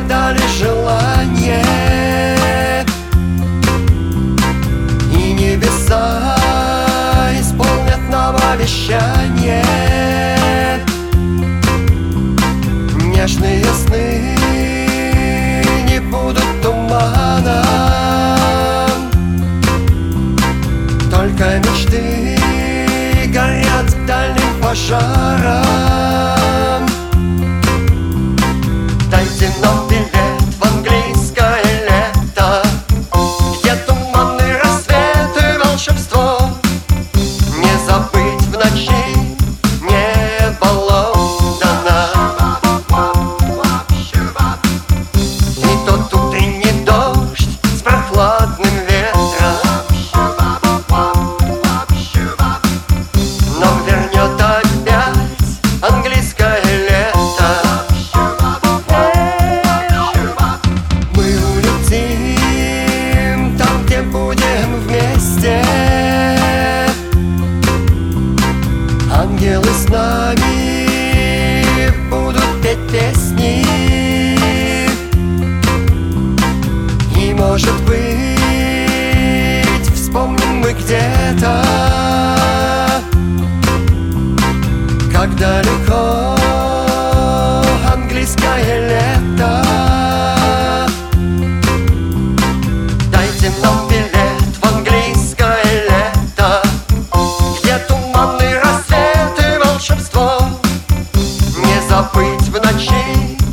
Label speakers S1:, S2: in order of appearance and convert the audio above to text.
S1: загадали желание, и небеса исполнят нам обещание. Нежные сны не будут туманом, только мечты горят дальним пожаром. Дайте нам билет в английское лето, где туманный рассвет и волшебство. Не забыть в ночи небо Лондона, и тот утренний дождь с прохладным ветром, но вернет опять английское лето. Мы улетим там, где будем вместе. Ангелы с нами будут петь песни, и, может быть, вспомним мы где-то, как далеко английское лето. Дайте нам билет в английское лето, где туманный рассвет и волшебство. Не забыть в ночи